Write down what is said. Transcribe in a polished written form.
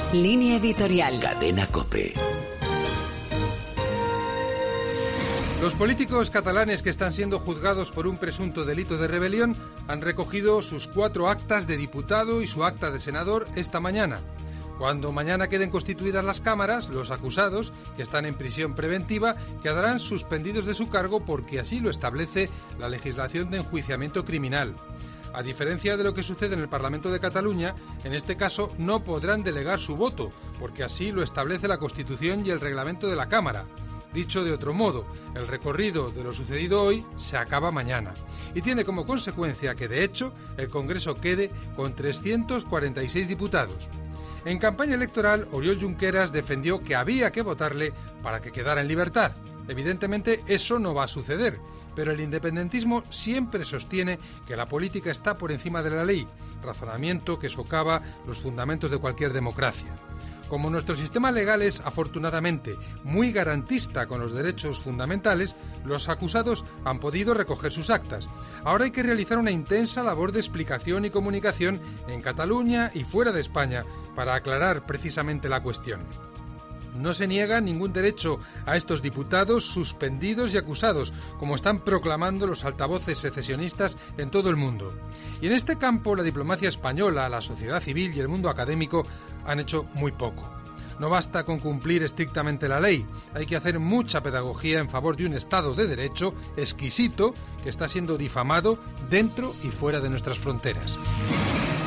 Línea editorial. Cadena COPE. Los políticos catalanes que están siendo juzgados por un presunto delito de rebelión han recogido sus 4 actas de diputado y su acta de senador esta mañana. Cuando mañana queden constituidas las cámaras, los acusados, que están en prisión preventiva, quedarán suspendidos de su cargo porque así lo establece la legislación de enjuiciamiento criminal. A diferencia de lo que sucede en el Parlamento de Cataluña, en este caso no podrán delegar su voto, porque así lo establece la Constitución y el reglamento de la Cámara. Dicho de otro modo, el recorrido de lo sucedido hoy se acaba mañana y tiene como consecuencia que, de hecho, el Congreso quede con 346 diputados. En campaña electoral, Oriol Junqueras defendió que había que votarle para que quedara en libertad. Evidentemente, eso no va a suceder, pero el independentismo siempre sostiene que la política está por encima de la ley, razonamiento que socava los fundamentos de cualquier democracia. Como nuestro sistema legal es, afortunadamente, muy garantista con los derechos fundamentales, los acusados han podido recoger sus actas. Ahora hay que realizar una intensa labor de explicación y comunicación en Cataluña y fuera de España para aclarar precisamente la cuestión. No se niega ningún derecho a estos diputados suspendidos y acusados, como están proclamando los altavoces secesionistas en todo el mundo. Y en este campo la diplomacia española, la sociedad civil y el mundo académico han hecho muy poco. No basta con cumplir estrictamente la ley, hay que hacer mucha pedagogía en favor de un Estado de Derecho exquisito que está siendo difamado dentro y fuera de nuestras fronteras.